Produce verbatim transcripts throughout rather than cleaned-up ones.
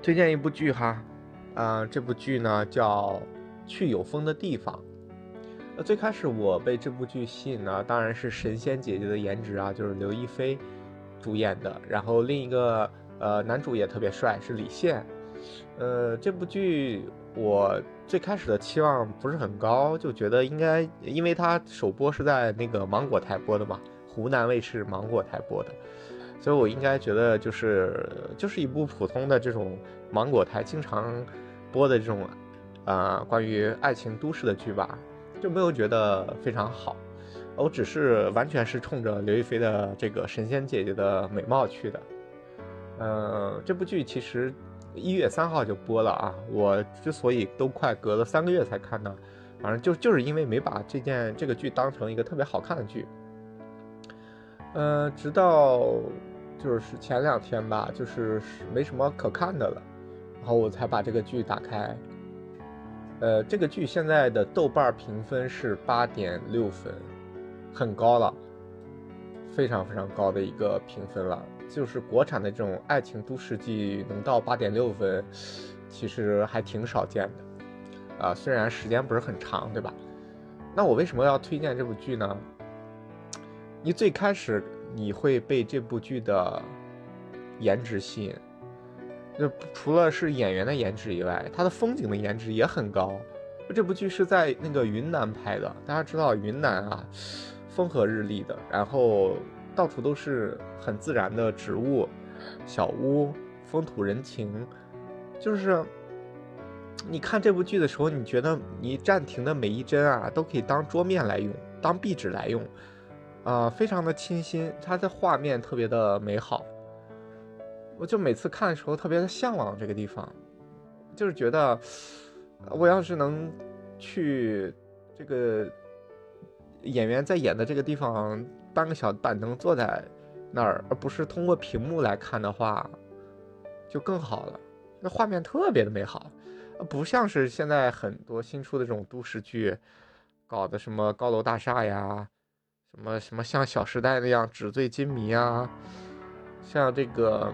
推荐一部剧哈，呃，这部剧呢叫《去有风的地方》。呃，最开始我被这部剧吸引呢，当然是神仙姐姐的颜值啊，就是刘亦菲主演的。然后另一个呃男主也特别帅，是李现。呃，这部剧我最开始的期望不是很高，就觉得应该，因为它首播是在那个芒果台播的嘛，湖南卫视芒果台播的，所以我应该觉得就是就是一部普通的这种芒果台经常播的这种呃关于爱情都市的剧吧，就没有觉得非常好。我只是完全是冲着刘亦菲的这个神仙姐姐的美貌去的。呃，这部剧其实一月三号就播了啊，我之所以都快隔了三个月才看呢，反正就就是因为没把这件这个剧当成一个特别好看的剧。呃，直到就是前两天吧，就是没什么可看的了，然后我才把这个剧打开。呃，这个剧现在的豆瓣评分是八点六分，很高了，非常非常高的一个评分了。就是国产的这种爱情都市剧能到八点六分，其实还挺少见的。啊、呃，虽然时间不是很长，对吧？那我为什么要推荐这部剧呢？你最开始你会被这部剧的颜值吸引，就除了是演员的颜值以外，它的风景的颜值也很高。这部剧是在那个云南拍的，大家知道云南啊，风和日丽的，然后到处都是很自然的植物、小屋、风土人情，就是你看这部剧的时候，你觉得你暂停的每一帧啊，都可以当桌面来用，当壁纸来用，啊、呃，非常的清新，它的画面特别的美好。我就每次看的时候特别的向往这个地方，就是觉得我要是能去这个演员在演的这个地方搬个小板凳坐在那儿，而不是通过屏幕来看的话，就更好了。那画面特别的美好，不像是现在很多新出的这种都市剧搞的什么高楼大厦呀，什么什么像《小时代》那样纸醉金迷啊，像这个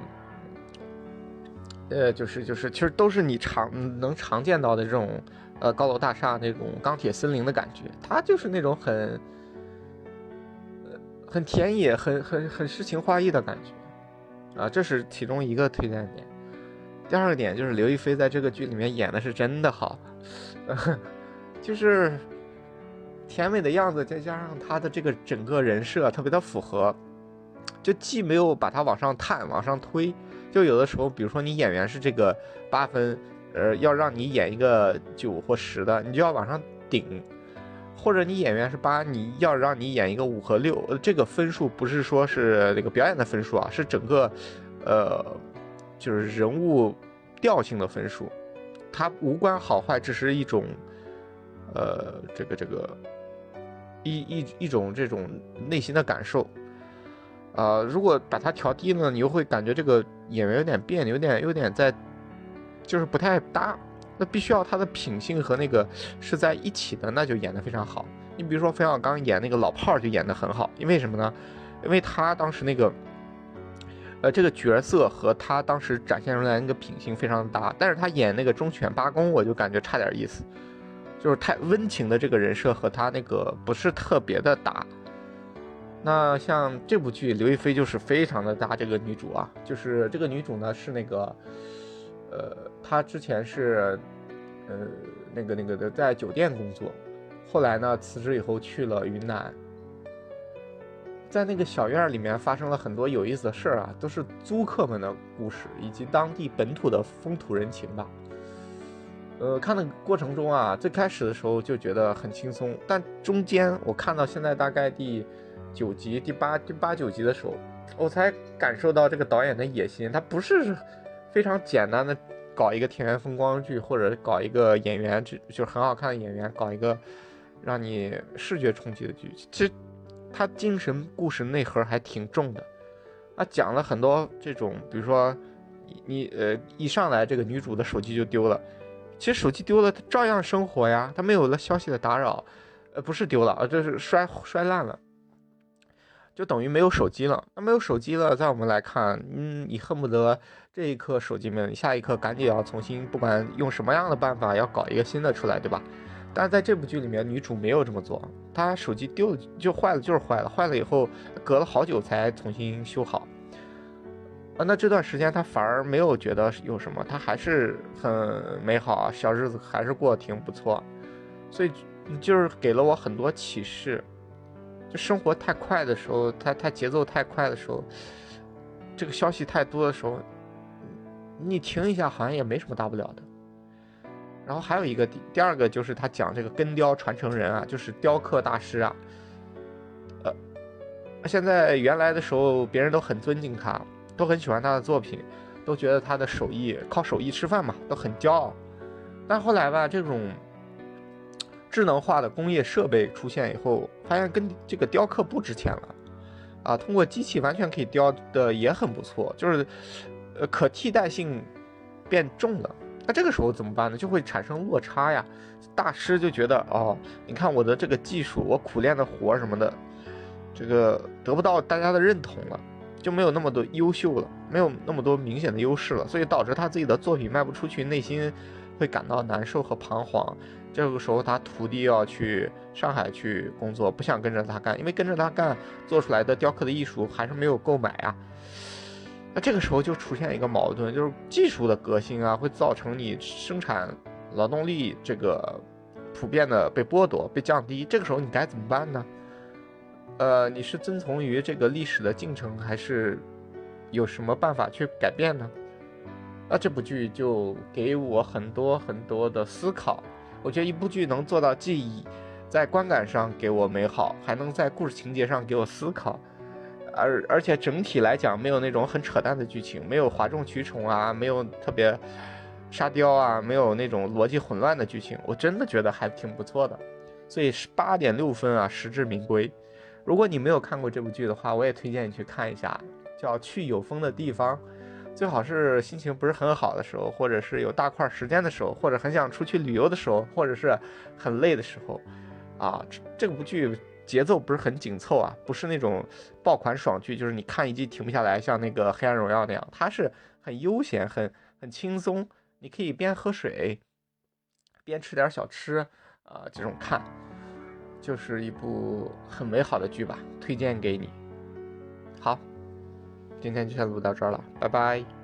呃，就是就是，其实都是你常能常见到的这种，呃，高楼大厦那种钢铁森林的感觉，它就是那种很，呃，很田野、很很很诗情画意的感觉，啊，这是其中一个推荐点。第二个点就是刘亦菲在这个剧里面演的是真的好，呃、就是甜美的样子，再加上她的这个整个人设特别的符合，就既没有把它往上探、往上推。就有的时候，比如说你演员是这个八分，呃，要让你演一个九或十的，你就要往上顶；或者你演员是八，你要让你演一个五和六，呃，这个分数不是说是那个表演的分数啊，是整个，呃，就是人物调性的分数，它无关好坏，只是一种，呃，这个这个一一一种这种内心的感受。呃，如果把它调低呢，你又会感觉这个演员有点别扭，有点有点在，就是不太搭。那必须要他的品性和那个是在一起的，那就演得非常好。你比如说冯小刚演那个老炮儿就演得很好，因为什么呢？因为他当时那个，呃，这个角色和他当时展现出来那个品性非常搭，但是他演那个忠犬八公，我就感觉差点意思，就是太温情的这个人设和他那个不是特别的搭。那像这部剧，刘亦菲就是非常的搭这个女主啊，就是这个女主呢是那个，呃，她之前是，呃，那个那个的在酒店工作，后来呢辞职以后去了云南，在那个小院里面发生了很多有意思的事儿啊，都是租客们的故事以及当地本土的风土人情吧。呃，看的过程中啊，最开始的时候就觉得很轻松，但中间我看到现在大概第九集、第八、第八九集的时候，我才感受到这个导演的野心。他不是非常简单的搞一个田园风光剧，或者搞一个演员就很好看的演员，搞一个让你视觉冲击的剧。其实他精神故事内核还挺重的。他讲了很多这种，比如说你呃一上来这个女主的手机就丢了，其实手机丢了，她照样生活呀，她没有了消息的打扰，呃不是丢了，呃这是摔摔烂了。 就等于没有手机了。那没有手机了，在我们来看，嗯，你恨不得这一刻手机没了，你下一刻赶紧要重新，不管用什么样的办法，要搞一个新的出来，对吧？但是在这部剧里面，女主没有这么做，她手机丢了就坏了，就是坏了，坏了以后隔了好久才重新修好。啊，那这段时间她反而没有觉得有什么，她还是很美好啊，小日子还是过得挺不错。所以就是给了我很多启示。就生活太快的时候，它它节奏太快的时候，这个消息太多的时候，你停一下好像也没什么大不了的。然后还有一个第第二个就是他讲这个根雕传承人啊，就是雕刻大师啊。呃，现在原来的时候别人都很尊敬他，都很喜欢他的作品，都觉得他的手艺靠手艺吃饭嘛，都很骄傲。但后来吧，这种智能化的工业设备出现以后，发现跟这个雕刻不值钱了啊！通过机器完全可以雕的也很不错，就是呃可替代性变重了。那这个时候怎么办呢？就会产生落差呀。大师就觉得哦，你看我的这个技术，我苦练的活什么的，这个得不到大家的认同了，就没有那么多优秀了，没有那么多明显的优势了，所以导致他自己的作品卖不出去，内心会感到难受和彷徨。这个时候他徒弟要去上海去工作，不想跟着他干，因为跟着他干做出来的雕刻的艺术还是没有购买啊。那这个时候就出现一个矛盾，就是技术的革新啊，会造成你生产劳动力这个普遍的被剥夺、被降低。这个时候你该怎么办呢？呃，你是遵从于这个历史的进程，还是有什么办法去改变呢？那这部剧就给我很多很多的思考。我觉得一部剧能做到既在观感上给我美好，还能在故事情节上给我思考，而而且整体来讲没有那种很扯淡的剧情，没有哗众取宠啊，没有特别沙雕啊，没有那种逻辑混乱的剧情，我真的觉得还挺不错的。所以是八点六分啊，实至名归。如果你没有看过这部剧的话，我也推荐你去看一下，叫《去有风的地方》。最好是心情不是很好的时候，或者是有大块时间的时候，或者很想出去旅游的时候，或者是很累的时候啊。这部剧节奏不是很紧凑啊，不是那种爆款爽剧，就是你看一集停不下来，像那个《黑暗荣耀》那样，它是很悠闲、很很轻松，你可以边喝水边吃点小吃啊、呃，这种看，就是一部很美好的剧吧，推荐给你。好。今天就先录到这儿了，拜拜。